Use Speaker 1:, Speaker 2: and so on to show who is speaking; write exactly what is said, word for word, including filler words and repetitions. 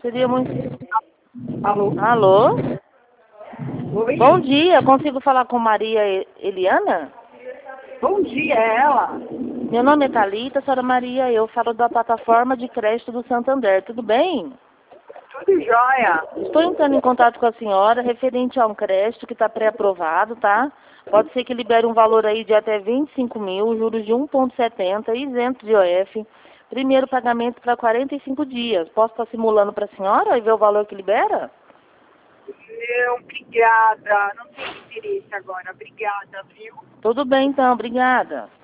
Speaker 1: Seria muito...
Speaker 2: Alô?
Speaker 1: Alô?
Speaker 2: Oi?
Speaker 1: Bom dia, consigo falar com Maria E- Eliana?
Speaker 2: Bom dia, é ela?
Speaker 1: Meu nome é Thalita, senhora Maria, eu falo da plataforma de crédito do Santander, tudo bem?
Speaker 2: Tudo jóia.
Speaker 1: Estou entrando em contato com a senhora referente a um crédito que está pré-aprovado, tá? Pode ser que libere um valor aí de até vinte e cinco mil, juros de um vírgula setenta, isento de I O F. Primeiro pagamento para quarenta e cinco dias. Posso estar simulando para a senhora e ver o valor que libera?
Speaker 2: Não, obrigada. Não tenho interesse agora. Obrigada, viu?
Speaker 1: Tudo bem então, obrigada.